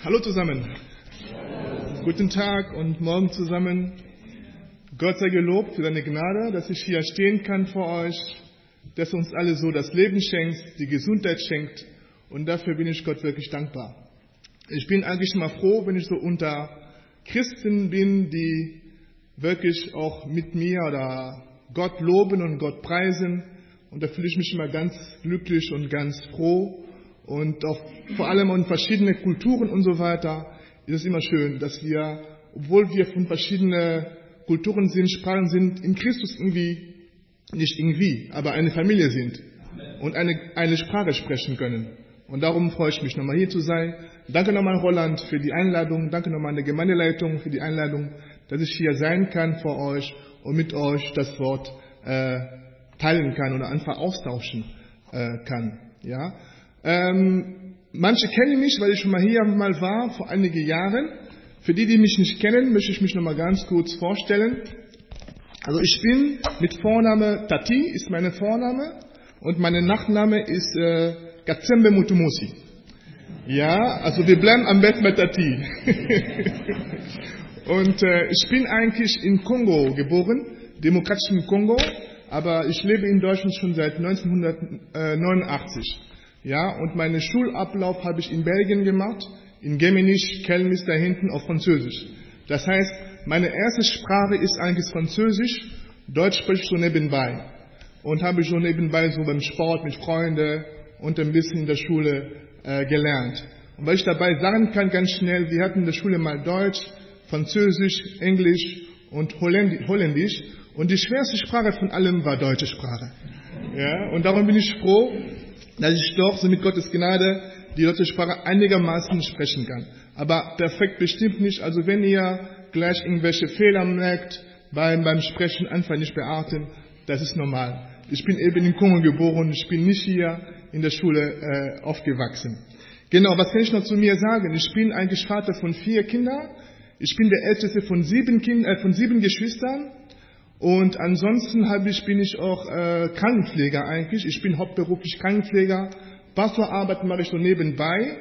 Hallo zusammen. Guten Tag und morgen zusammen. Gott sei gelobt für seine Gnade, dass ich hier stehen kann vor euch, dass er uns alle so das Leben schenkt, die Gesundheit schenkt. Und dafür bin ich Gott wirklich dankbar. Ich bin eigentlich mal froh, wenn ich so unter Christen bin, die wirklich auch mit mir oder Gott loben und Gott preisen. Und da fühle ich mich immer ganz glücklich und ganz froh. Und auch vor allem in verschiedene Kulturen und so weiter ist es immer schön, dass wir, obwohl wir von verschiedenen Kulturen sind, Sprachen sind, in Christus aber eine Familie sind und eine Sprache sprechen können. Und darum freue ich mich nochmal hier zu sein. Danke nochmal Roland für die Einladung, danke nochmal an die Gemeindeleitung für die Einladung, dass ich hier sein kann vor euch und mit euch das Wort teilen kann oder einfach austauschen kann. Ja. Manche kennen mich, weil ich schon mal hier war vor einigen Jahren. Für die mich nicht kennen, möchte ich mich noch mal ganz kurz vorstellen. Also ich bin mit Vorname Tati, ist meine Vorname, und mein Nachname ist Gatsembe Mutumusi. Ja, also wir bleiben am Bett mit Tati. Und ich bin eigentlich in Kongo geboren, demokratischen Kongo, aber ich lebe in Deutschland schon seit 1989. Ja, und meinen Schulablauf habe ich in Belgien gemacht, in Gemmenich, Kelmis da hinten auf Französisch. Das heißt, meine erste Sprache ist eigentlich Französisch, Deutsch spreche ich so nebenbei. Und habe ich so nebenbei so beim Sport mit Freunden und ein bisschen in der Schule gelernt. Und weil ich dabei sagen kann, ganz schnell, wir hatten in der Schule mal Deutsch, Französisch, Englisch und Holländisch. Und die schwerste Sprache von allem war deutsche Sprache. Ja, und darum bin ich froh, dass ich doch so mit Gottes Gnade die deutsche Sprache einigermaßen sprechen kann. Aber perfekt bestimmt nicht. Also wenn ihr gleich irgendwelche Fehler merkt beim Sprechen, einfach nicht beachten, das ist normal. Ich bin eben in Kongo geboren, ich bin nicht hier in der Schule aufgewachsen. Genau, was kann ich noch zu mir sagen? Ich bin eigentlich Vater von 4 Kindern. Ich bin der älteste von 7 Geschwistern. Und ansonsten bin ich auch Krankenpfleger eigentlich. Ich bin hauptberuflich Krankenpfleger. Pastorarbeit mache ich so nebenbei.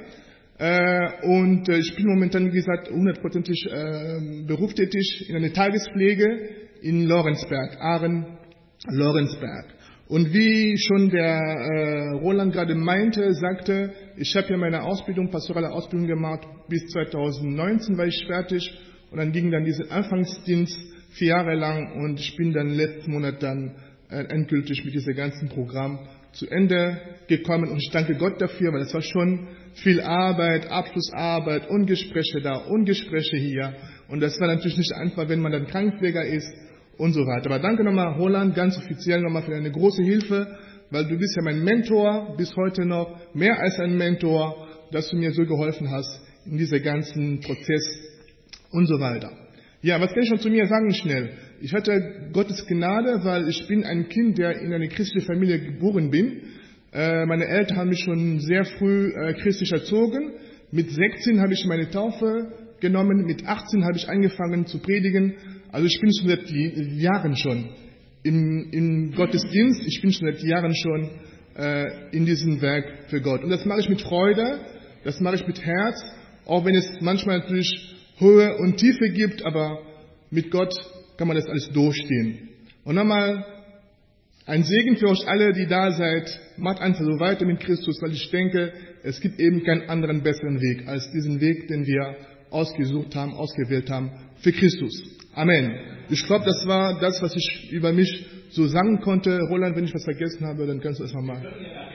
Und ich bin momentan, wie gesagt, 100% berufstätig in einer Tagespflege in Lorenzberg, Ahren-Lorenzberg. Und wie schon der Roland gerade sagte, ich habe ja meine pastorale Ausbildung gemacht. Bis 2019 war ich fertig. Und dann ging dann dieser Anfangsdienst 4 Jahre lang und ich bin dann letzten Monat dann endgültig mit diesem ganzen Programm zu Ende gekommen und ich danke Gott dafür, weil es war schon viel Arbeit, Abschlussarbeit und Gespräche da und Gespräche hier und das war natürlich nicht einfach, wenn man dann Krankenpfleger ist und so weiter. Aber danke nochmal Roland, ganz offiziell nochmal für deine große Hilfe, weil du bist ja mein Mentor bis heute noch, mehr als ein Mentor, dass du mir so geholfen hast in diesem ganzen Prozess und so weiter. Ja, was kann ich noch zu mir sagen schnell? Ich hatte Gottes Gnade, weil ich bin ein Kind, der in eine christliche Familie geboren bin. Meine Eltern haben mich schon sehr früh christlich erzogen. Mit 16 habe ich meine Taufe genommen, mit 18 habe ich angefangen zu predigen. Also ich bin schon seit Jahren schon im Gottesdienst, ich bin schon seit Jahren schon in diesem Werk für Gott. Und das mache ich mit Freude, das mache ich mit Herz, auch wenn es manchmal natürlich Höhe und Tiefe gibt, aber mit Gott kann man das alles durchstehen. Und nochmal ein Segen für euch alle, die da seid. Macht einfach so weiter mit Christus, weil ich denke, es gibt eben keinen anderen besseren Weg als diesen Weg, den wir ausgewählt haben für Christus. Amen. Ich glaube, das war das, was ich über mich so sagen konnte. Roland, wenn ich was vergessen habe, dann kannst du es nochmal.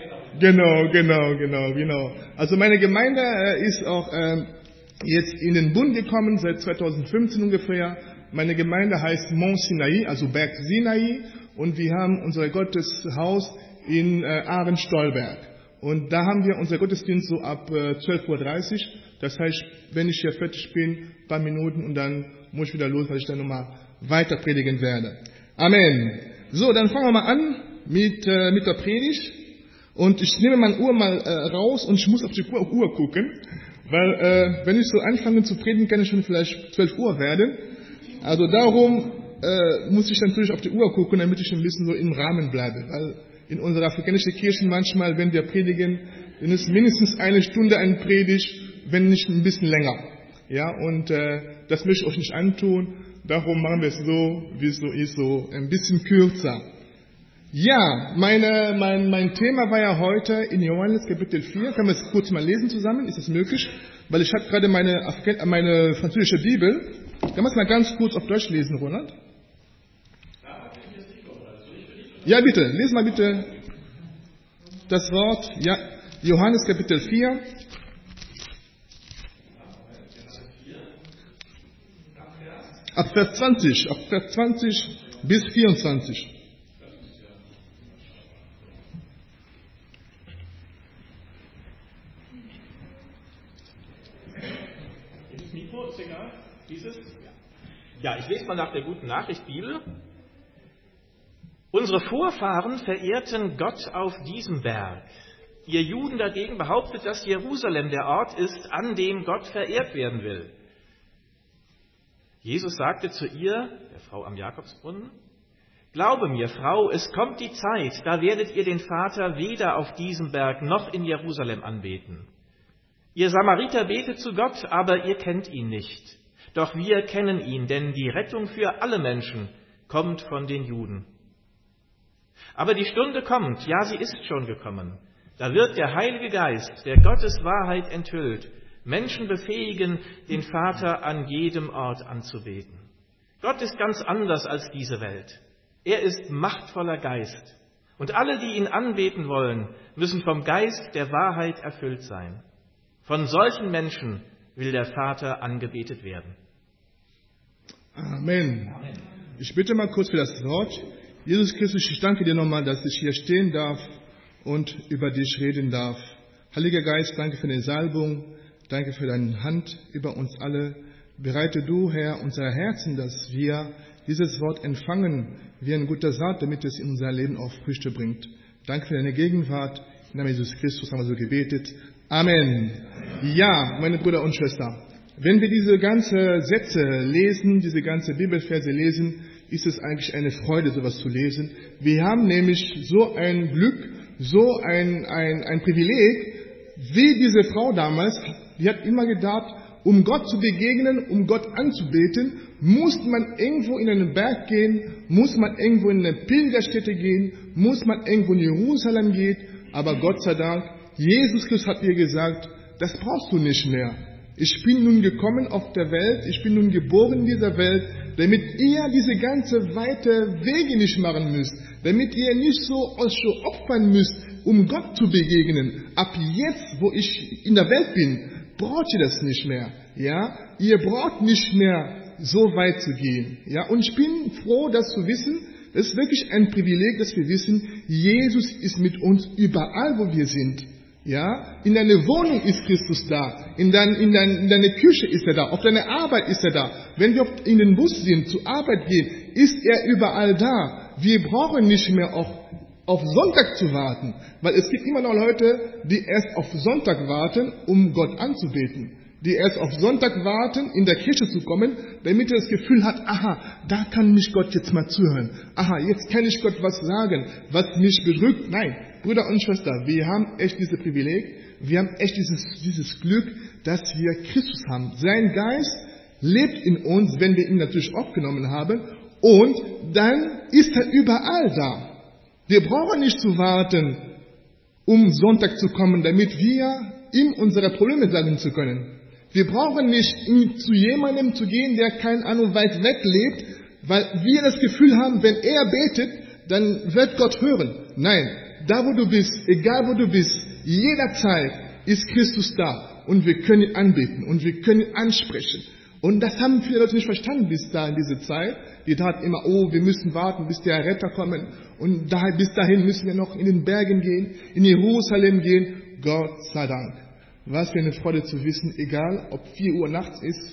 Genau. Also meine Gemeinde ist auch jetzt in den Bund gekommen, seit 2015 ungefähr. Meine Gemeinde heißt Mont Sinai, also Berg Sinai. Und wir haben unser Gotteshaus in Ahren-Stolberg. Und da haben wir unser Gottesdienst so ab 12:30 Uhr. Das heißt, wenn ich hier fertig bin, ein paar Minuten und dann muss ich wieder los, weil ich dann nochmal weiter predigen werde. Amen. So, dann fangen wir mal an mit der Predigt. Und ich nehme meine Uhr mal raus und ich muss auf die Uhr gucken. Weil wenn ich so anfange zu predigen, kann ich schon vielleicht 12 Uhr werden. Also darum muss ich natürlich auf die Uhr gucken, damit ich ein bisschen so im Rahmen bleibe. Weil in unserer afrikanischen Kirche manchmal, wenn wir predigen, dann ist mindestens 1 Stunde ein Predigt wenn nicht ein bisschen länger. Ja, und das möchte ich euch nicht antun. Darum machen wir es so, wie es so ist, so ein bisschen kürzer. Ja, mein Thema war ja heute in Johannes Kapitel 4. Können wir es kurz mal lesen zusammen? Ist das möglich? Weil ich habe gerade meine französische Bibel. Können wir es mal ganz kurz auf Deutsch lesen, Ronald? Ja, bitte. Lesen mal bitte das Wort. Ja, Johannes Kapitel 4. Ab Vers 20 bis 24. Dieses Mikro ist egal? Dieses? Ja, ich lese mal nach der Guten Nachricht Bibel. Unsere Vorfahren verehrten Gott auf diesem Berg. Ihr Juden dagegen behauptet, dass Jerusalem der Ort ist, an dem Gott verehrt werden will. Jesus sagte zu ihr, der Frau am Jakobsbrunnen, Glaube mir, Frau, es kommt die Zeit, da werdet ihr den Vater weder auf diesem Berg noch in Jerusalem anbeten. Ihr Samariter betet zu Gott, aber ihr kennt ihn nicht. Doch wir kennen ihn, denn die Rettung für alle Menschen kommt von den Juden. Aber die Stunde kommt, ja, sie ist schon gekommen. Da wird der Heilige Geist, der Gottes Wahrheit enthüllt, Menschen befähigen, den Vater an jedem Ort anzubeten. Gott ist ganz anders als diese Welt. Er ist machtvoller Geist. Und alle, die ihn anbeten wollen, müssen vom Geist der Wahrheit erfüllt sein. Von solchen Menschen will der Vater angebetet werden. Amen. Ich bitte mal kurz für das Wort. Jesus Christus, ich danke dir nochmal, dass ich hier stehen darf und über dich reden darf. Heiliger Geist, danke für die Salbung. Danke für deine Hand über uns alle. Bereite du, Herr, unsere Herzen, dass wir dieses Wort empfangen wie ein guter Saat, damit es in unser Leben auch Früchte bringt. Danke für deine Gegenwart. Im Namen Jesus Christus haben wir so gebetet. Amen. Ja, meine Brüder und Schwestern, wenn wir diese ganzen Sätze lesen, diese ganzen Bibelverse lesen, ist es eigentlich eine Freude, sowas zu lesen. Wir haben nämlich so ein Glück, so ein Privileg, wie diese Frau damals. Die hat immer gedacht, um Gott zu begegnen, um Gott anzubeten, muss man irgendwo in einen Berg gehen, muss man irgendwo in eine Pilgerstätte gehen, muss man irgendwo in Jerusalem gehen. Aber Gott sei Dank, Jesus Christus hat ihr gesagt, das brauchst du nicht mehr. Ich bin nun gekommen auf der Welt, ich bin nun geboren in dieser Welt, damit ihr diese ganze weite Wege nicht machen müsst, damit ihr nicht so euch so opfern müsst, um Gott zu begegnen. Ab jetzt, wo ich in der Welt bin, braucht ihr das nicht mehr. Ja, ihr braucht nicht mehr so weit zu gehen. Ja, und ich bin froh, das zu wissen. Es ist wirklich ein Privileg, dass wir wissen, Jesus ist mit uns überall, wo wir sind. Ja, in deiner Wohnung ist Christus da, in deiner Küche ist er da, auf deiner Arbeit ist er da. Wenn wir in den Bus sind, zur Arbeit gehen, ist er überall da. Wir brauchen nicht mehr auf Sonntag zu warten, weil es gibt immer noch Leute, die erst auf Sonntag warten, um Gott anzubeten. Die erst auf Sonntag warten, in der Kirche zu kommen, damit er das Gefühl hat, aha, da kann mich Gott jetzt mal zuhören. Aha, jetzt kann ich Gott was sagen, was mich bedrückt. Nein, Brüder und Schwestern, wir haben echt dieses Privileg, wir haben echt dieses Glück, dass wir Christus haben. Sein Geist lebt in uns, wenn wir ihn natürlich aufgenommen haben, und dann ist er überall da. Wir brauchen nicht zu warten, um Sonntag zu kommen, damit wir ihm unsere Probleme sagen zu können. Wir brauchen nicht zu jemandem zu gehen, der keine Ahnung weit weg lebt, weil wir das Gefühl haben, wenn er betet, dann wird Gott hören. Nein, da wo du bist, egal wo du bist, jederzeit ist Christus da und wir können ihn anbeten und wir können ihn ansprechen. Und das haben viele Leute nicht verstanden bis da in diese Zeit. Die dachten immer, oh, wir müssen warten, bis der Retter kommt. Und bis dahin müssen wir noch in den Bergen gehen, in Jerusalem gehen. Gott sei Dank. Was für eine Freude zu wissen, egal ob 4 Uhr nachts ist,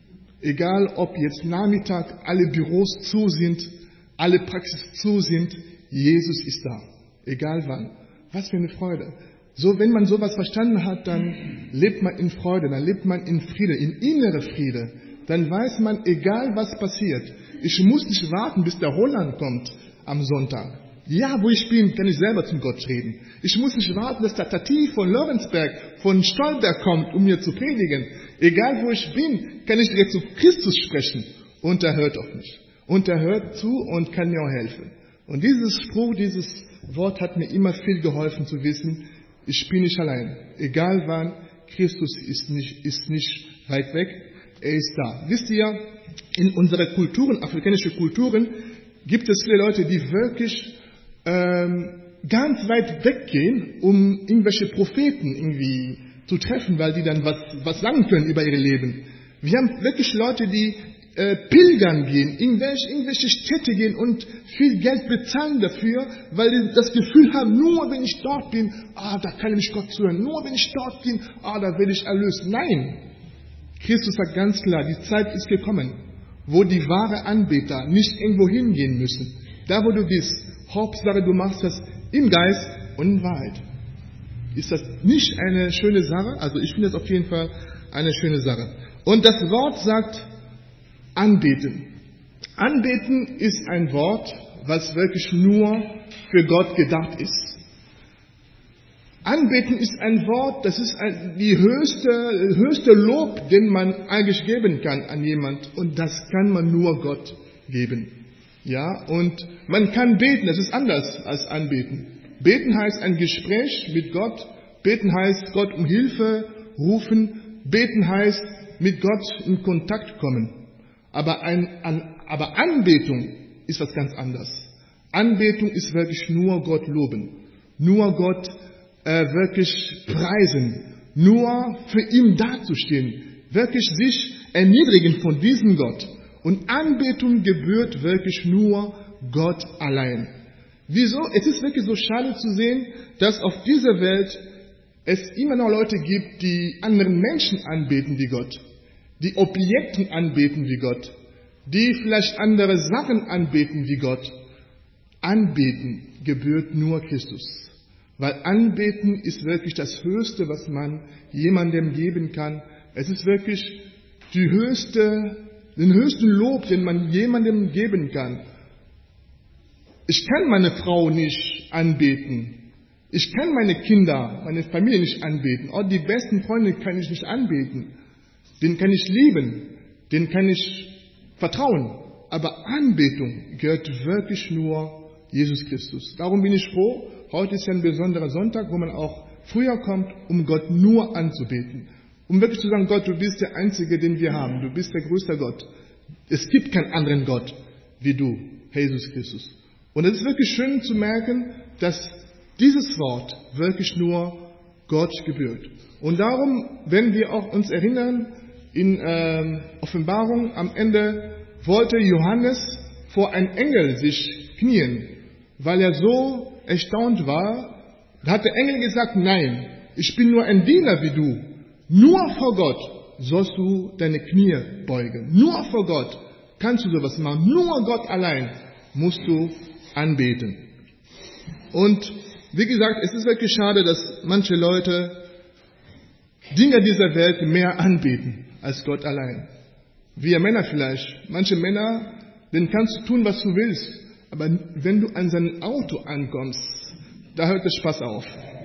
egal ob jetzt Nachmittag alle Büros zu sind, alle Praxis zu sind, Jesus ist da. Egal wann. Was für eine Freude. So, wenn man sowas verstanden hat, dann lebt man in Freude, dann lebt man in Friede, in innere Friede. Dann weiß man, egal was passiert, ich muss nicht warten, bis der Roland kommt am Sonntag. Ja, wo ich bin, kann ich selber zum Gott reden. Ich muss nicht warten, dass der Tati von Lorenzberg, von Stolberg kommt, um mir zu predigen. Egal wo ich bin, kann ich direkt zu Christus sprechen. Und er hört auf mich. Und er hört zu und kann mir auch helfen. Und dieses Spruch, dieses Wort hat mir immer viel geholfen zu wissen, ich bin nicht allein. Egal wann, Christus ist nicht weit weg, er ist da. Wisst ihr, in unseren Kulturen, afrikanische Kulturen, gibt es viele Leute, die wirklich ganz weit weggehen, um irgendwelche Propheten irgendwie zu treffen, weil die dann was sagen können über ihr Leben. Wir haben wirklich Leute, die pilgern gehen, irgendwelche Städte gehen und viel Geld bezahlen dafür, weil die das Gefühl haben, nur wenn ich dort bin, da kann mich Gott zuhören. Nur wenn ich dort bin, da werde ich erlöst. Nein, Christus sagt ganz klar, die Zeit ist gekommen, wo die wahre Anbeter nicht irgendwo hingehen müssen. Da, wo du bist, Hauptsache, du machst das im Geist und in Wahrheit. Ist das nicht eine schöne Sache? Also ich finde das auf jeden Fall eine schöne Sache. Und das Wort sagt Anbeten. Anbeten ist ein Wort, was wirklich nur für Gott gedacht ist. Anbeten ist ein Wort, das ist die höchste Lob, den man eigentlich geben kann an jemand. Und das kann man nur Gott geben. Ja, und man kann beten, das ist anders als anbeten. Beten heißt ein Gespräch mit Gott. Beten heißt Gott um Hilfe rufen. Beten heißt mit Gott in Kontakt kommen. Aber Anbetung ist was ganz anderes. Anbetung ist wirklich nur Gott loben. Nur Gott wirklich preisen. Nur für ihn dazustehen. Wirklich sich erniedrigen von diesem Gott. Und Anbetung gebührt wirklich nur Gott allein. Wieso? Es ist wirklich so schade zu sehen, dass auf dieser Welt es immer noch Leute gibt, die anderen Menschen anbeten wie Gott, die Objekten anbeten wie Gott, die vielleicht andere Sachen anbeten wie Gott. Anbeten gebührt nur Christus. Weil Anbeten ist wirklich das Höchste, was man jemandem geben kann. Es ist wirklich den höchsten Lob, den man jemandem geben kann. Ich kann meine Frau nicht anbeten. Ich kann meine Kinder, meine Familie nicht anbeten. Auch die besten Freunde kann ich nicht anbeten. Den kann ich lieben. Den kann ich vertrauen. Aber Anbetung gehört wirklich nur Jesus Christus. Darum bin ich froh. Heute ist ja ein besonderer Sonntag, wo man auch früher kommt, um Gott nur anzubeten. Um wirklich zu sagen, Gott, du bist der Einzige, den wir haben. Du bist der größte Gott. Es gibt keinen anderen Gott wie du, Jesus Christus. Und es ist wirklich schön zu merken, dass dieses Wort wirklich nur Gott gebührt. Und darum, wenn wir auch uns erinnern, in Offenbarung am Ende wollte Johannes vor einem Engel sich knien, weil er so erstaunt war. Da hat der Engel gesagt, nein, ich bin nur ein Diener wie du. Nur vor Gott sollst du deine Knie beugen. Nur vor Gott kannst du sowas machen. Nur Gott allein musst du anbeten. Und wie gesagt, es ist wirklich schade, dass manche Leute Dinge dieser Welt mehr anbeten als Gott allein. Wir Männer vielleicht. Manche Männer, denen kannst du tun, was du willst. Aber wenn du an sein Auto ankommst, da hört der Spaß auf.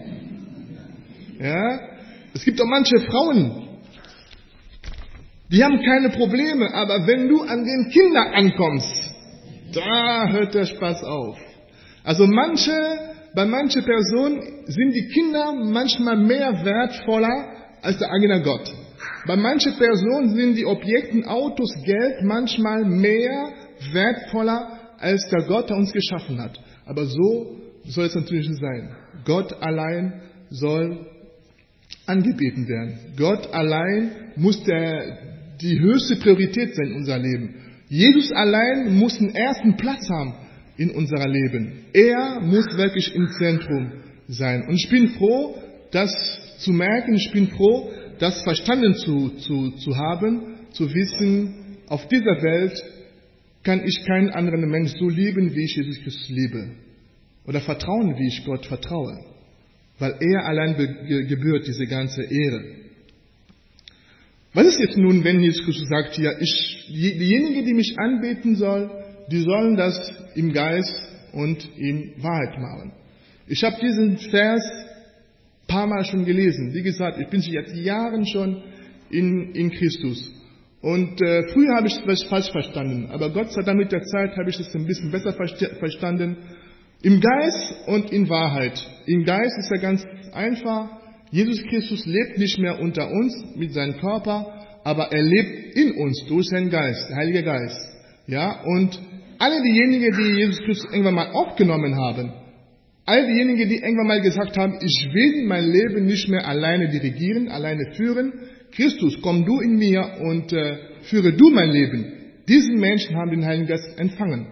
Ja? Es gibt auch manche Frauen, die haben keine Probleme, aber wenn du an den Kindern ankommst, da hört der Spaß auf. Also bei manchen Personen sind die Kinder manchmal mehr wertvoller als der eigene Gott. Bei manchen Personen sind die Objekte, Autos, Geld manchmal mehr wertvoller als der Gott, der uns geschaffen hat. Aber so soll es natürlich nicht sein. Gott allein soll angebeten werden. Gott allein muss die höchste Priorität sein in unser Leben. Jesus allein muss den ersten Platz haben in unserem Leben. Er muss wirklich im Zentrum sein. Und ich bin froh, das zu merken. Ich bin froh, das verstanden zu haben, zu wissen, auf dieser Welt kann ich keinen anderen Mensch so lieben, wie ich Jesus Christus liebe. Oder vertrauen, wie ich Gott vertraue. Weil er allein gebührt diese ganze Ehre. Was ist jetzt nun, wenn Jesus Christus sagt hier, diejenigen, die mich anbeten sollen, die sollen das im Geist und in Wahrheit machen. Ich habe diesen Vers ein paar Mal schon gelesen. Wie gesagt, ich bin seit Jahren schon in Christus. Und früher habe ich es falsch verstanden, aber Gott sei Dank mit der Zeit habe ich es ein bisschen besser verstanden. Im Geist und in Wahrheit. Im Geist ist ja ganz einfach. Jesus Christus lebt nicht mehr unter uns mit seinem Körper, aber er lebt in uns durch seinen Geist, der Heilige Geist. Ja, und alle diejenigen, die Jesus Christus irgendwann mal aufgenommen haben, all diejenigen, die irgendwann mal gesagt haben, ich will mein Leben nicht mehr alleine dirigieren, alleine führen, Christus, komm du in mir und führe du mein Leben. Diesen Menschen haben den Heiligen Geist empfangen.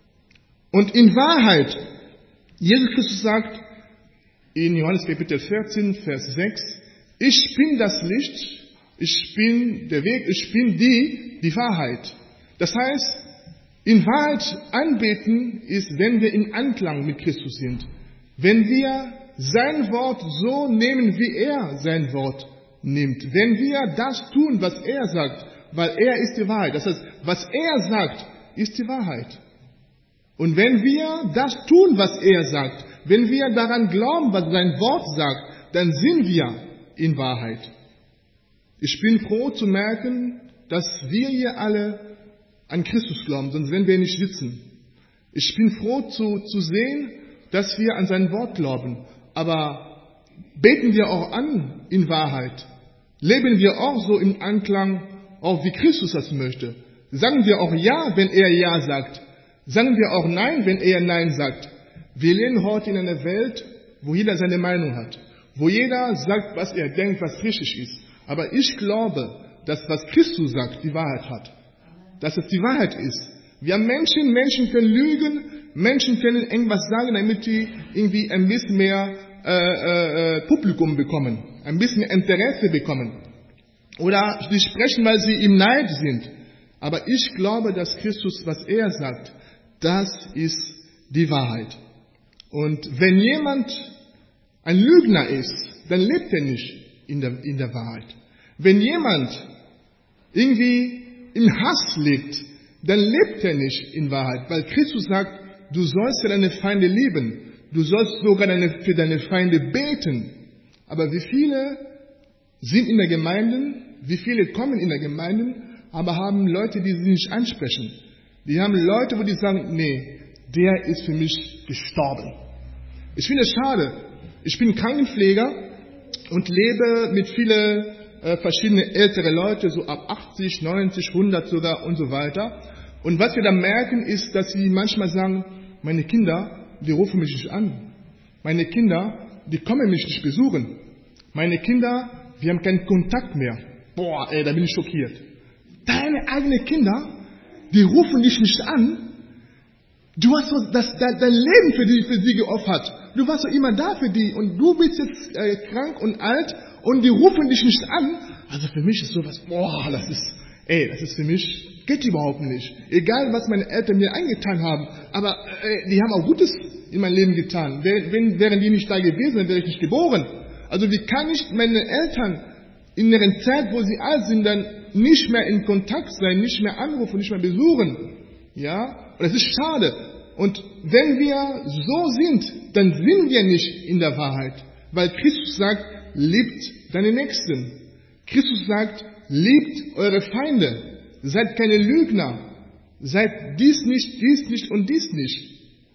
Und in Wahrheit, Jesus Christus sagt in Johannes Kapitel 14, Vers 6, ich bin das Licht, ich bin der Weg, ich bin die Wahrheit. Das heißt, in Wahrheit anbeten ist, wenn wir in Anklang mit Christus sind. Wenn wir sein Wort so nehmen, wie er sein Wort nimmt. Wenn wir das tun, was er sagt, weil er ist die Wahrheit. Das heißt, was er sagt, ist die Wahrheit. Und wenn wir das tun, was er sagt, wenn wir daran glauben, was sein Wort sagt, dann sind wir in Wahrheit. Ich bin froh zu merken, dass wir hier alle an Christus glauben, sonst werden wir nicht sitzen. Ich bin froh zu sehen, dass wir an sein Wort glauben. Aber beten wir auch an in Wahrheit? Leben wir auch so im Anklang, auch wie Christus das möchte? Sagen wir auch Ja, wenn er Ja sagt? Sagen wir auch Nein, wenn er Nein sagt? Wir leben heute in einer Welt, wo jeder seine Meinung hat, wo jeder sagt, was er denkt, was richtig ist. Aber ich glaube, dass was Christus sagt, die Wahrheit hat. Dass es die Wahrheit ist. Wir haben Menschen können lügen, Menschen können irgendwas sagen, damit die irgendwie ein bisschen mehr Publikum bekommen, ein bisschen mehr Interesse bekommen. Oder die sprechen, weil sie im Neid sind. Aber ich glaube, dass Christus, was er sagt, das ist die Wahrheit. Und wenn jemand ein Lügner ist, dann lebt er nicht in der Wahrheit. Wenn jemand irgendwie im Hass lebt, dann lebt er nicht in Wahrheit. Weil Christus sagt, du sollst für deine Feinde lieben. Du sollst sogar für deine Feinde beten. Aber wie viele sind in der Gemeinde, wie viele kommen in der Gemeinde, aber haben Leute, die sie nicht ansprechen. Die haben Leute, wo die sagen, nee, der ist für mich gestorben. Ich finde es schade. Ich bin Krankenpfleger und lebe mit vielen verschiedenen älteren Leuten, so ab 80, 90, 100 sogar und so weiter. Und was wir da merken, ist, dass sie manchmal sagen, meine Kinder, die rufen mich nicht an. Meine Kinder, die kommen mich nicht besuchen. Meine Kinder, wir haben keinen Kontakt mehr. Boah, ey, da bin ich schockiert. Deine eigenen Kinder, die rufen dich nicht an. Du hast so dein Leben für sie geopfert. Du warst so immer da für die und du bist jetzt krank und alt und die rufen dich nicht an. Also für mich ist sowas, boah, das ist für mich, geht überhaupt nicht. Egal, was meine Eltern mir eingetan haben, aber die haben auch Gutes in mein Leben getan. Wären die nicht da gewesen, dann wäre ich nicht geboren. Also wie kann ich meine Eltern in der Zeit, wo sie alt sind, dann nicht mehr in Kontakt sein, nicht mehr anrufen, nicht mehr besuchen? Ja, und das ist schade. Und wenn wir so sind, dann sind wir nicht in der Wahrheit. Weil Christus sagt, liebt deine Nächsten. Christus sagt, liebt eure Feinde. Seid keine Lügner. Seid dies nicht und dies nicht.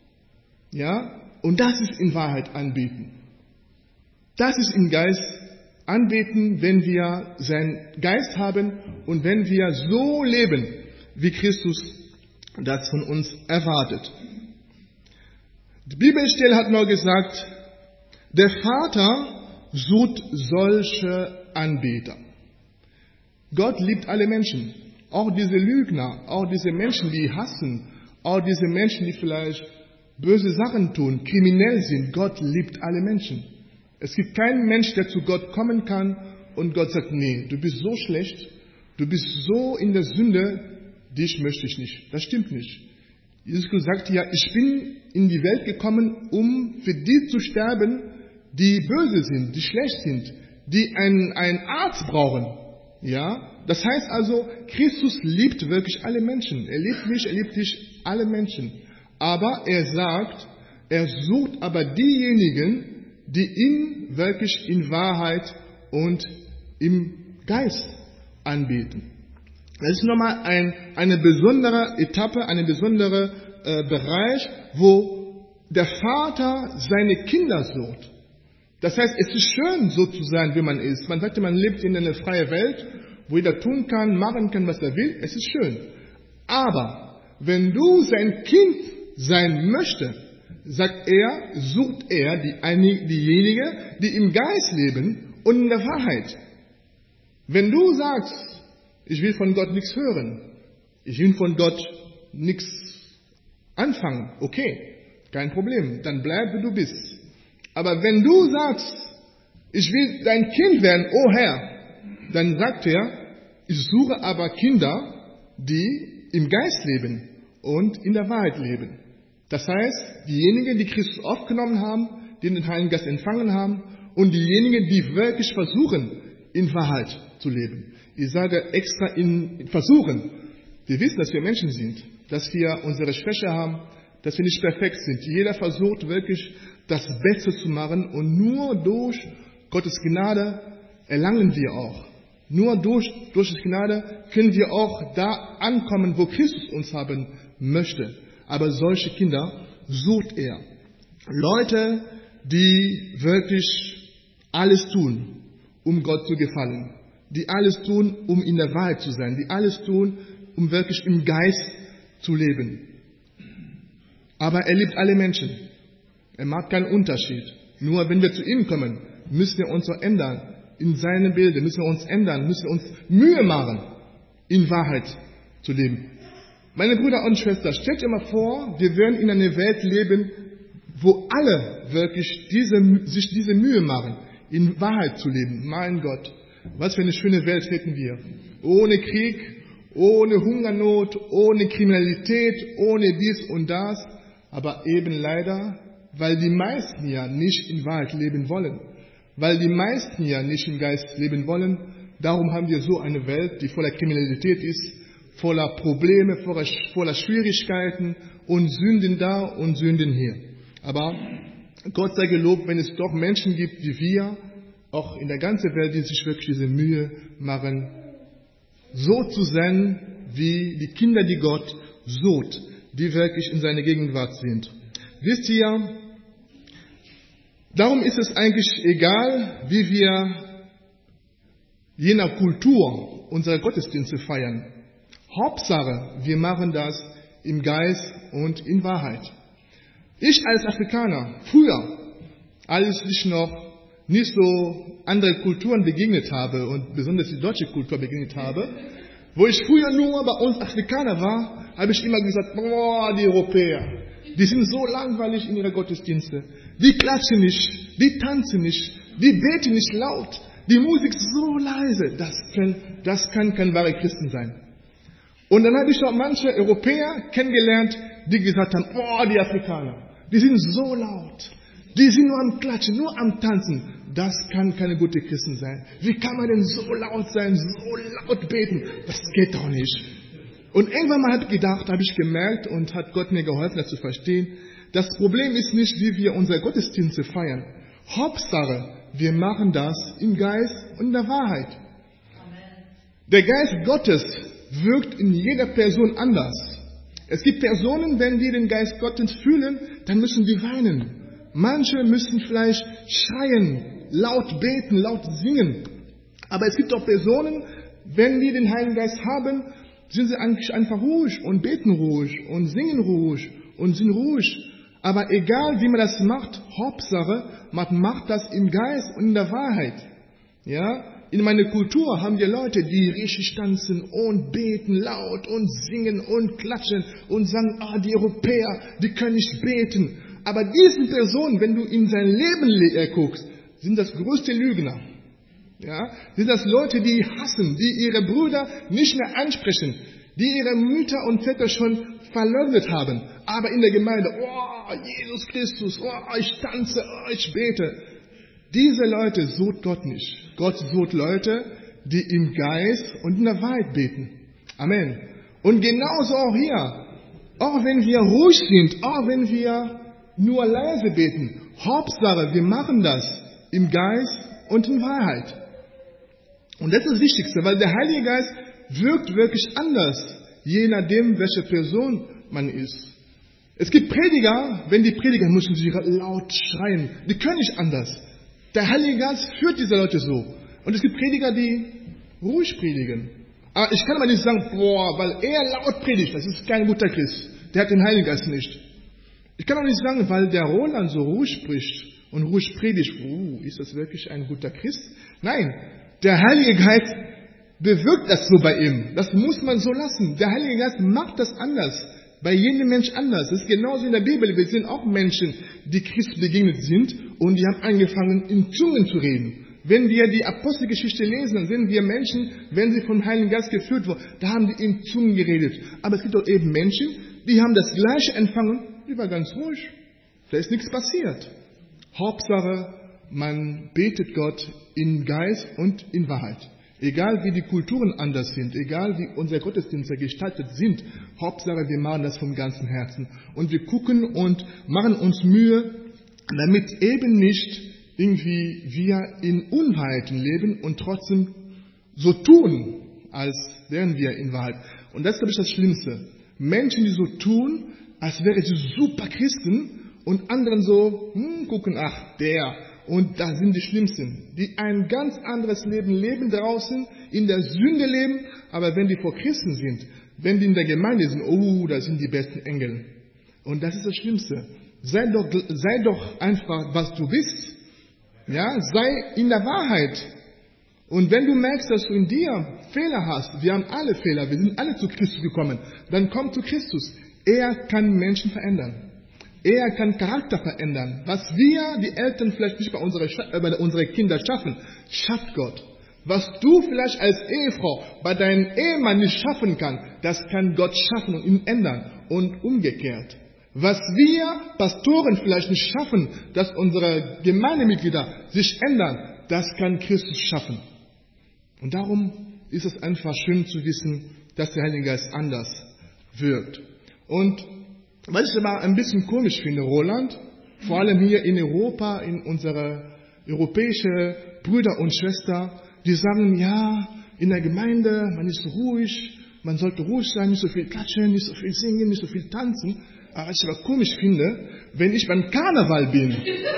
Ja, und das ist in Wahrheit anbeten. Das ist im Geist anbeten, wenn wir seinen Geist haben und wenn wir so leben, wie Christus das von uns erwartet. Die Bibelstelle hat nur gesagt, der Vater sucht solche Anbeter. Gott liebt alle Menschen, auch diese Lügner, auch diese Menschen, die hassen, auch diese Menschen, die vielleicht böse Sachen tun, kriminell sind. Gott liebt alle Menschen. Es gibt keinen Mensch, der zu Gott kommen kann und Gott sagt, nee, du bist so schlecht, du bist so in der Sünde, dich möchte ich nicht. Das stimmt nicht. Jesus sagt ja, ich bin in die Welt gekommen, um für die zu sterben, die böse sind, die schlecht sind, die einen Arzt brauchen. Ja, das heißt also, Christus liebt wirklich alle Menschen. Er liebt mich, er liebt dich, alle Menschen. Aber er sagt, er sucht aber diejenigen, die ihn wirklich in Wahrheit und im Geist anbeten. Das ist nochmal eine besondere Etappe, eine besondere Bereich, wo der Vater seine Kinder sucht. Das heißt, es ist schön, so zu sein, wie man ist. Man sagt, man lebt in einer freien Welt, wo jeder tun kann, machen kann, was er will. Es ist schön. Aber wenn du sein Kind sein möchtest, sagt er, sucht er diejenigen, die im Geist leben und in der Wahrheit. Wenn du sagst, ich will von Gott nichts hören, ich will von Gott nichts anfangen, okay, kein Problem, dann bleib, wie du bist. Aber wenn du sagst, ich will dein Kind werden, oh Herr, dann sagt er, ich suche aber Kinder, die im Geist leben und in der Wahrheit leben. Das heißt, diejenigen, die Christus aufgenommen haben, die den Heiligen Geist empfangen haben und diejenigen, die wirklich versuchen, in Wahrheit zu leben. Ich sage extra in versuchen. Wir wissen, dass wir Menschen sind, dass wir unsere Schwäche haben, dass wir nicht perfekt sind. Jeder versucht wirklich, das Beste zu machen und nur durch Gottes Gnade erlangen wir auch. Nur durch die Gnade können wir auch da ankommen, wo Christus uns haben möchte. Aber solche Kinder sucht er. Leute, die wirklich alles tun, um Gott zu gefallen. Die alles tun, um in der Wahrheit zu sein. Die alles tun, um wirklich im Geist zu leben. Aber er liebt alle Menschen. Er macht keinen Unterschied. Nur wenn wir zu ihm kommen, müssen wir uns auch ändern. In seinem Bilde müssen wir uns ändern, müssen wir uns Mühe machen, in Wahrheit zu leben. Meine Brüder und Schwestern, stellt euch mal vor, wir würden in einer Welt leben, wo alle wirklich sich diese Mühe machen, in Wahrheit zu leben. Mein Gott, was für eine schöne Welt hätten wir. Ohne Krieg, ohne Hungernot, ohne Kriminalität, ohne dies und das. Aber eben leider, weil die meisten ja nicht in Wahrheit leben wollen. Weil die meisten ja nicht im Geist leben wollen. Darum haben wir so eine Welt, die voller Kriminalität ist, voller Probleme, voller Schwierigkeiten und Sünden da und Sünden hier. Aber Gott sei gelobt, wenn es doch Menschen gibt, wie wir, auch in der ganzen Welt, die sich wirklich diese Mühe machen, so zu sein, wie die Kinder, die Gott sucht, die wirklich in seiner Gegenwart sind. Wisst ihr, darum ist es eigentlich egal, wie wir je nach Kultur unsere Gottesdienste feiern. Hauptsache, wir machen das im Geist und in Wahrheit. Ich als Afrikaner, früher, als ich noch nicht so andere Kulturen begegnet habe und besonders die deutsche Kultur begegnet habe, wo ich früher nur bei uns Afrikaner war, habe ich immer gesagt, boah, die Europäer, die sind so langweilig in ihre Gottesdienste. Die klatschen nicht, die tanzen nicht, die beten nicht laut, die Musik ist so leise. Das kann kein wahrer Christen sein. Und dann habe ich auch manche Europäer kennengelernt, die gesagt haben, boah, die Afrikaner, die sind so laut, die sind nur am Klatschen, nur am Tanzen. Das kann keine gute Christen sein. Wie kann man denn so laut sein, so laut beten? Das geht doch nicht. Und irgendwann mal habe ich gemerkt und hat Gott mir geholfen, das zu verstehen, das Problem ist nicht, wie wir unsere Gottesdienste feiern. Hauptsache, wir machen das im Geist und in der Wahrheit. Der Geist Gottes wirkt in jeder Person anders. Es gibt Personen, wenn die den Geist Gottes fühlen, dann müssen die weinen. Manche müssen vielleicht schreien, laut beten, laut singen. Aber es gibt auch Personen, wenn die den Heiligen Geist haben, sind sie eigentlich einfach ruhig und beten ruhig und singen ruhig und sind ruhig. Aber egal, wie man das macht, Hauptsache, man macht das im Geist und in der Wahrheit. Ja? In meiner Kultur haben wir Leute, die richtig tanzen und beten laut und singen und klatschen und sagen, die Europäer, die können nicht beten. Aber diesen Personen, wenn du in sein Leben guckst, sind das größte Lügner. Ja? Sind das Leute, die hassen, die ihre Brüder nicht mehr ansprechen, die ihre Mütter und Väter schon verleugnet haben. Aber in der Gemeinde, Jesus Christus, ich tanze, ich bete. Diese Leute sucht Gott nicht. Gott sucht Leute, die im Geist und in der Wahrheit beten. Amen. Und genauso auch hier. Auch wenn wir ruhig sind, auch wenn wir nur leise beten, Hauptsache, wir machen das im Geist und in Wahrheit. Und das ist das Wichtigste, weil der Heilige Geist wirkt wirklich anders, je nachdem, welche Person man ist. Es gibt Prediger, wenn die predigen, müssen sie laut schreien. Die können nicht anders. Der Heilige Geist führt diese Leute so. Und es gibt Prediger, die ruhig predigen. Aber ich kann aber nicht sagen, weil er laut predigt, das ist kein guter Christ. Der hat den Heiligen Geist nicht. Ich kann auch nicht sagen, weil der Roland so ruhig spricht und ruhig predigt, ist das wirklich ein guter Christ? Nein, der Heilige Geist bewirkt das so bei ihm. Das muss man so lassen. Der Heilige Geist macht das anders. Bei jedem Mensch anders. Das ist genauso in der Bibel. Wir sind auch Menschen, die Christus begegnet sind und die haben angefangen, in Zungen zu reden. Wenn wir die Apostelgeschichte lesen, dann sehen wir Menschen, wenn sie vom Heiligen Geist geführt wurden, da haben die in Zungen geredet. Aber es gibt auch eben Menschen, die haben das Gleiche empfangen, die waren ganz ruhig. Da ist nichts passiert. Hauptsache, man betet Gott in Geist und in Wahrheit. Egal wie die Kulturen anders sind, egal wie unsere Gottesdienste gestaltet sind, Hauptsache wir machen das vom ganzen Herzen. Und wir gucken und machen uns Mühe, damit eben nicht irgendwie wir in Unwahrheiten leben und trotzdem so tun, als wären wir in Wahrheit. Und das ist, glaube ich, das Schlimmste. Menschen, die so tun, als wären sie super Christen und anderen so, gucken, ach, der. Und das sind die Schlimmsten, die ein ganz anderes Leben leben draußen, in der Sünde leben, aber wenn die vor Christen sind, wenn die in der Gemeinde sind, da sind die besten Engel. Und das ist das Schlimmste. Sei doch einfach, was du bist. Ja, sei in der Wahrheit. Und wenn du merkst, dass du in dir Fehler hast, wir haben alle Fehler, wir sind alle zu Christus gekommen, dann komm zu Christus. Er kann Menschen verändern. Er kann Charakter verändern. Was wir, die Eltern, vielleicht nicht bei unseren Kindern schaffen, schafft Gott. Was du vielleicht als Ehefrau bei deinem Ehemann nicht schaffen kannst, das kann Gott schaffen und ihn ändern. Und umgekehrt. Was wir Pastoren vielleicht nicht schaffen, dass unsere Gemeindemitglieder sich ändern, das kann Christus schaffen. Und darum ist es einfach schön zu wissen, dass der Heilige Geist anders wirkt. Und was ich aber ein bisschen komisch finde, Roland, vor allem hier in Europa, in unsere europäischen Brüder und Schwestern, die sagen, ja, in der Gemeinde, man ist ruhig, man sollte ruhig sein, nicht so viel klatschen, nicht so viel singen, nicht so viel tanzen. Aber was ich aber komisch finde, wenn ich beim Karneval bin,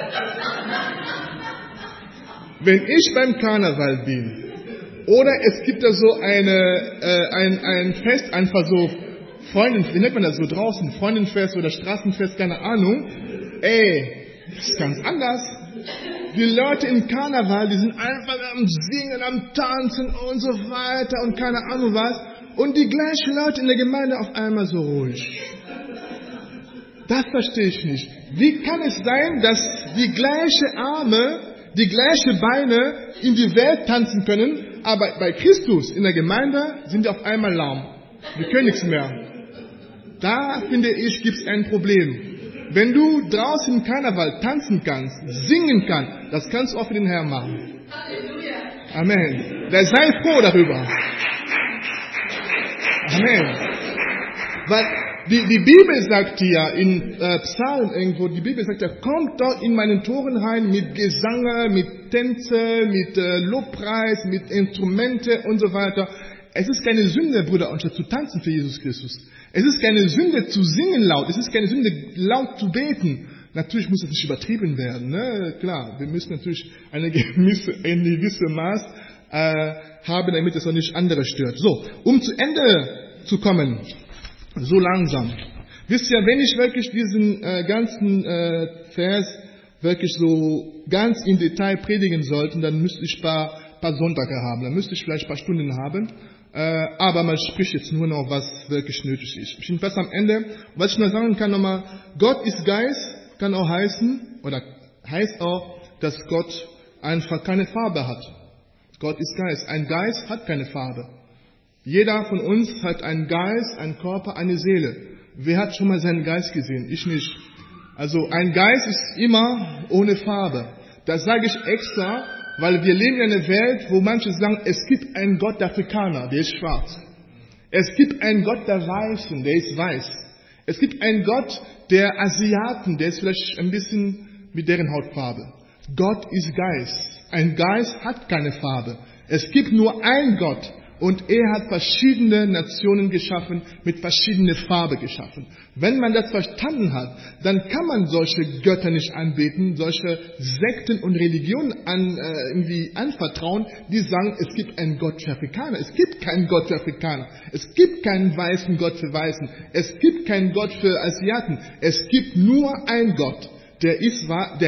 oder es gibt da so ein Fest, einfach so wie nennt man das so draußen, Freundenfest oder Straßenfest, keine Ahnung, das ist ganz anders. Die Leute im Karneval, die sind einfach am Singen, am Tanzen und so weiter und keine Ahnung was. Und die gleichen Leute in der Gemeinde auf einmal so ruhig. Das verstehe ich nicht. Wie kann es sein, dass die gleiche Arme, die gleiche Beine in die Welt tanzen können, aber bei Christus in der Gemeinde sind die auf einmal lahm. Die können nichts mehr. Da, finde ich, gibt es ein Problem. Wenn du draußen im Karneval tanzen kannst, singen kannst, das kannst du auch für den Herrn machen. Amen. Da sei froh darüber. Amen. Weil die Bibel sagt ja in Psalm irgendwo, die Bibel sagt ja, kommt dort in meinen Toren rein mit Gesange, mit Tänze, mit Lobpreis, mit Instrumente und so weiter. Es ist keine Sünde, Brüder und Schwestern, zu tanzen für Jesus Christus. Es ist keine Sünde zu singen laut. Es ist keine Sünde laut zu beten. Natürlich muss das nicht übertrieben werden. Ne? Klar, wir müssen natürlich ein gewisses Maß haben, damit es auch nicht andere stört. So, um zu Ende zu kommen, so langsam. Wisst ihr, wenn ich wirklich diesen ganzen Vers wirklich so ganz im Detail predigen sollte, dann müsste ich ein paar Sonntage haben. Dann müsste ich vielleicht ein paar Stunden haben. Aber man spricht jetzt nur noch, was wirklich nötig ist. Ich bin fast am Ende. Was ich nur sagen kann nochmal, Gott ist Geist, kann auch heißen, oder heißt auch, dass Gott einfach keine Farbe hat. Gott ist Geist. Ein Geist hat keine Farbe. Jeder von uns hat einen Geist, einen Körper, eine Seele. Wer hat schon mal seinen Geist gesehen? Ich nicht. Also ein Geist ist immer ohne Farbe. Das sage ich extra, weil wir leben in einer Welt, wo manche sagen, es gibt einen Gott der Afrikaner, der ist schwarz. Es gibt einen Gott der Weißen, der ist weiß. Es gibt einen Gott der Asiaten, der ist vielleicht ein bisschen mit deren Hautfarbe. Gott ist Geist. Ein Geist hat keine Farbe. Es gibt nur einen Gott. Und er hat verschiedene Nationen geschaffen, mit verschiedener Farbe geschaffen. Wenn man das verstanden hat, dann kann man solche Götter nicht anbeten, solche Sekten und Religionen irgendwie anvertrauen, die sagen, es gibt einen Gott für Afrikaner. Es gibt keinen Gott für Afrikaner. Es gibt keinen weißen Gott für Weißen. Es gibt keinen Gott für Asiaten. Es gibt nur einen Gott. Der ist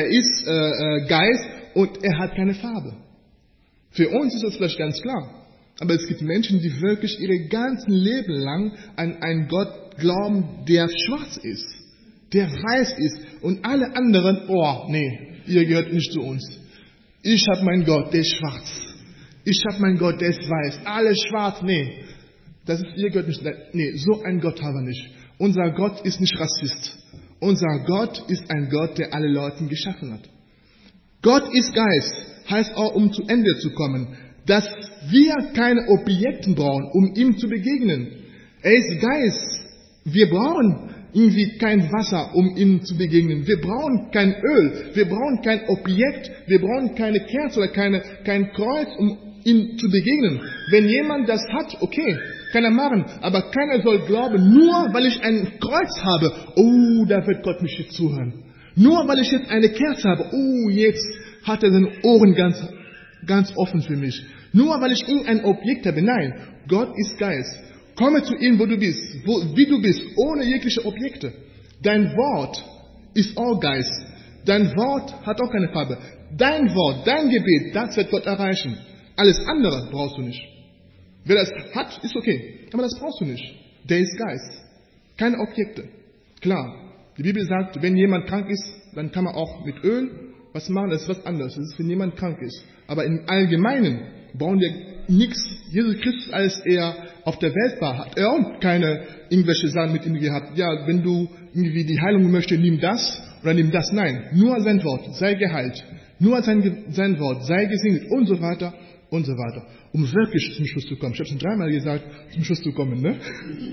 Geist und er hat keine Farbe. Für uns ist das vielleicht ganz klar. Aber es gibt Menschen, die wirklich ihr ganzes Leben lang an einen Gott glauben, der schwarz ist, der weiß ist. Und alle anderen, oh nee, ihr gehört nicht zu uns. Ich habe meinen Gott, der ist schwarz. Ich habe meinen Gott, der ist weiß. Alle schwarz, nee. Ihr gehört nicht. Nee, so einen Gott haben wir nicht. Unser Gott ist nicht Rassist. Unser Gott ist ein Gott, der alle Leute geschaffen hat. Gott ist Geist, heißt auch, um zu Ende zu kommen, dass wir keine Objekte brauchen, um ihm zu begegnen. Er ist Geist. Wir brauchen irgendwie kein Wasser, um ihm zu begegnen. Wir brauchen kein Öl. Wir brauchen kein Objekt. Wir brauchen keine Kerze oder kein Kreuz, um ihm zu begegnen. Wenn jemand das hat, okay, kann er machen. Aber keiner soll glauben, nur weil ich ein Kreuz habe, oh, da wird Gott mich jetzt zuhören. Nur weil ich jetzt eine Kerze habe, oh, jetzt hat er seine Ohren ganz offen für mich. Nur weil ich irgendein Objekt habe. Nein, Gott ist Geist. Komme zu ihm, wo du bist, wie du bist, ohne jegliche Objekte. Dein Wort ist auch Geist. Dein Wort hat auch keine Farbe. Dein Wort, dein Gebet, das wird Gott erreichen. Alles andere brauchst du nicht. Wer das hat, ist okay. Aber das brauchst du nicht. Der ist Geist. Keine Objekte. Klar, die Bibel sagt, wenn jemand krank ist, dann kann man auch mit Öl was machen, das ist was anderes. Das ist, wenn jemand krank ist. Aber im Allgemeinen brauchen wir nichts. Jesus Christus, als er auf der Welt war, hat er auch keine irgendwelche Sachen mit ihm gehabt. Ja, wenn du irgendwie die Heilung möchtest, nimm das oder nimm das. Nein, nur sein Wort, sei geheilt. Nur sein Wort, sei gesegnet und so weiter und so weiter. Um wirklich zum Schluss zu kommen. Ich habe es schon dreimal gesagt, zum Schluss zu kommen, ne?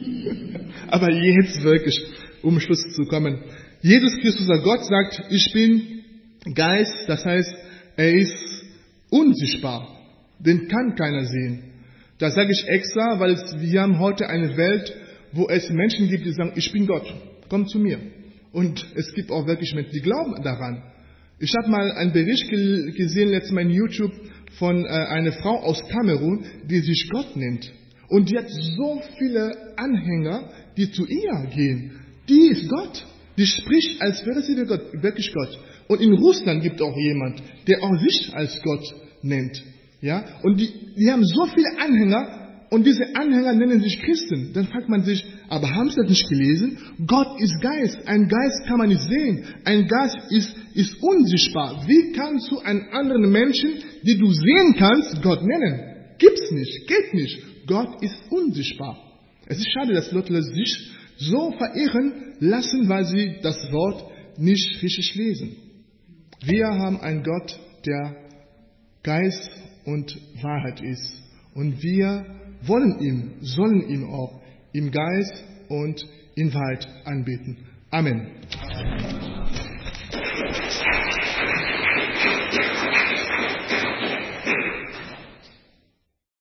Aber jetzt wirklich, um Schluss zu kommen. Jesus Christus, der Gott, sagt, ich bin Geist, das heißt, er ist unsichtbar. Den kann keiner sehen. Das sage ich extra, weil wir haben heute eine Welt, wo es Menschen gibt, die sagen, ich bin Gott, komm zu mir. Und es gibt auch wirklich Menschen, die glauben daran. Ich habe mal einen Bericht gesehen, letztes Mal in YouTube, von einer Frau aus Kamerun, die sich Gott nennt. Und die hat so viele Anhänger, die zu ihr gehen. Die ist Gott. Die spricht, als wäre sie wirklich Gott. Und in Russland gibt es auch jemand, der auch sich als Gott nennt. Ja? Und die haben so viele Anhänger, und diese Anhänger nennen sich Christen. Dann fragt man sich, aber haben sie das nicht gelesen? Gott ist Geist. Ein Geist kann man nicht sehen. Ein Geist ist unsichtbar. Wie kannst du einen anderen Menschen, die du sehen kannst, Gott nennen? Gibt's nicht. Geht nicht. Gott ist unsichtbar. Es ist schade, dass Leute sich so verirren lassen, weil sie das Wort nicht richtig lesen. Wir haben einen Gott, der Geist und Wahrheit ist. Und wir sollen ihm auch im Geist und in Wahrheit anbeten. Amen.